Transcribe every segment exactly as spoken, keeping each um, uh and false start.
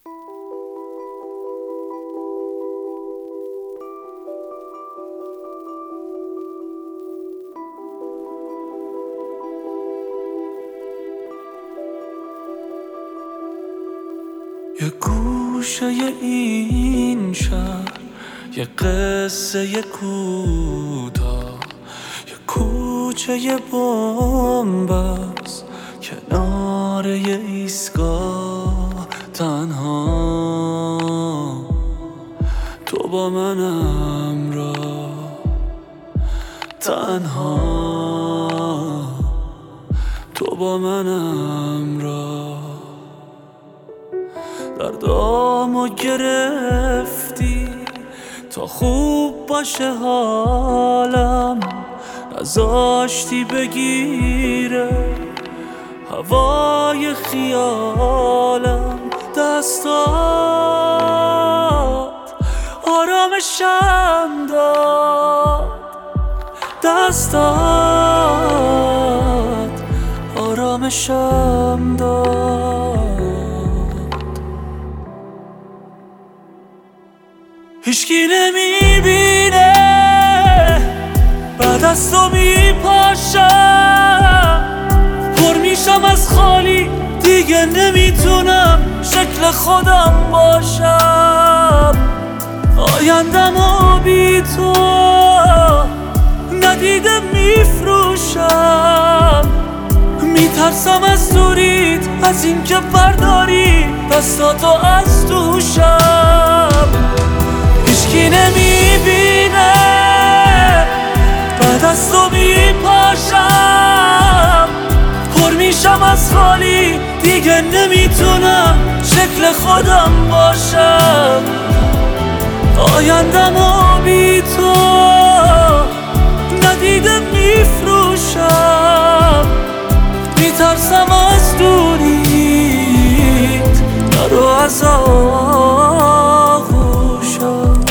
یه گوشه این شهر، یه قصه یه کوتاه، یه کوچه یه بنبست کنار یه ایستگاه. تنها تو با منم را، تنها تو با منم را. دردامو گرفتی تا خوب باشه حالم، نذاشتی بگیره هوای خیالم. دستات آرامشم داد، دستات آرامشم داد. هیچکی نمیبینه بعد از تو میپاشم، پر میشم از خالی، دیگه نمیتونم شکل خودم باشم. آیندمو بی تو ندیده میفروشم، میترسم از دوریت، از اینکه برداری دستاتو از دوشم. هیچکی نمیبینه بعد از تو میپاشم، پر میشم از خالی، دیگه نمیتونم شکل خودم باشم. آیندمو بی تو ندیده میفروشم، میترسم از دوریت، نرو از آغوشم.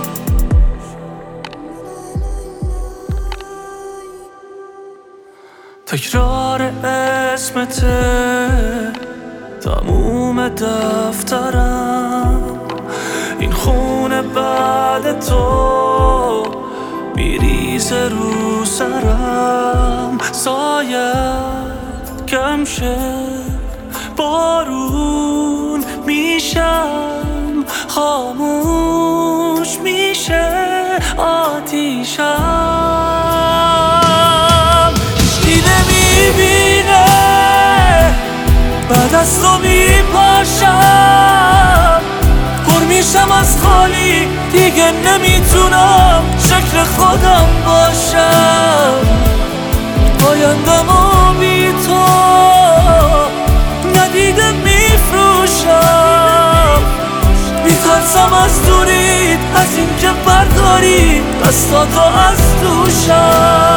تکرار اسمته تموم دفترم، این خونه بعد تو میریزه رو سرم. سایت کم شه بارون میشم، خاموش میشه آتیشم. هیچکی نمیبینه بعد از تو میپاشم، پر میشم از خالی، دیگه نمیتونم شکل خودم باشم. آیندمو بی تو ندیده میفروشم، میترسم از دوریت، از اینکه برداری دستاتو از دوشم.